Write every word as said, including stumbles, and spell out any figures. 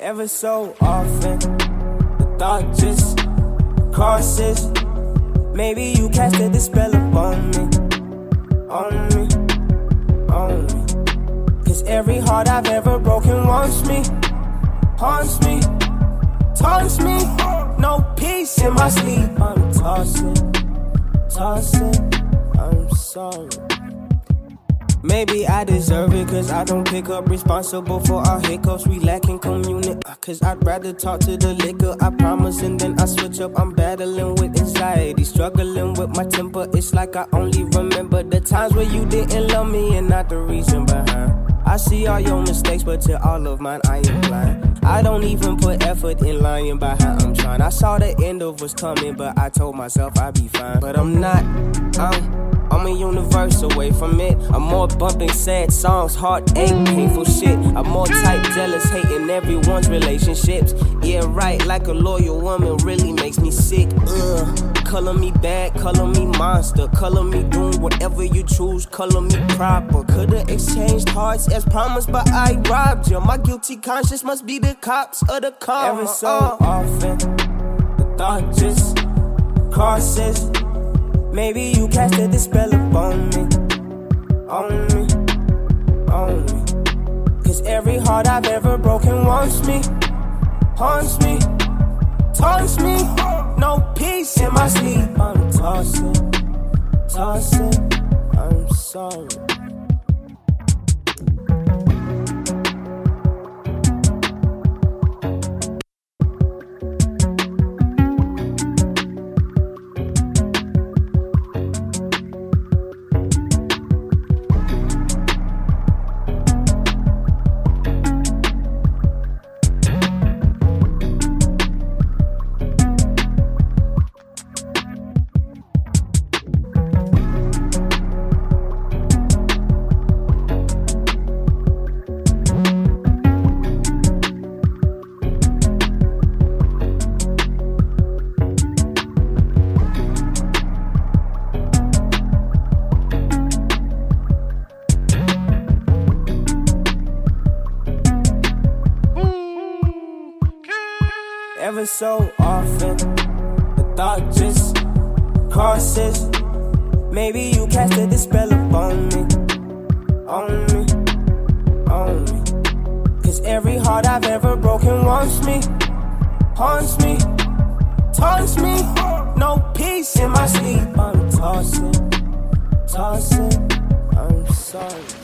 Ever so often, the thought just crosses. Maybe you casted the spell upon me, on me, on me. Cause every heart I've ever broken wants me, haunts me, taunts me. No peace in my sleep. I'm tossing, tossing, I'm sorry. Maybe I deserve it, cause I don't pick up, responsible for our hiccups. We lacking community, cause I'd rather talk to the liquor. I promise, and then I switch up. I'm battling with anxiety, struggling with my temper. It's like I only remember the times where you didn't love me and not the reason behind. I see all your mistakes, but to all of mine I am blind. I don't even put effort in lying about how I'm trying. I saw the end of what's coming, but I told myself I'd be fine. But I'm not, I'm I'm a universe away from it. I'm more bumping sad songs, heartache, painful shit. I'm more type jealous, hating everyone's relationships. Yeah, right, like a loyal woman really makes me sick. Ugh. Color me bad, color me monster. Color me doing whatever you choose, color me proper. Could've exchanged hearts as promised, but I robbed you. My guilty conscience must be the cops or the karma. Every so uh. often, the thought just crosses. Maybe you casted the spell upon me, on me, on me. Cause every heart I've ever broken wants me, haunts me, taunts me. No peace in my sleep. I'm tossing, tossing, I'm sorry. Ever so often, the thought just crosses. Maybe you casted the spell upon me, on me, on me. Cause every heart I've ever broken wants me, haunts me, taunts me. No peace in my sleep. I'm tossing, tossing, I'm sorry.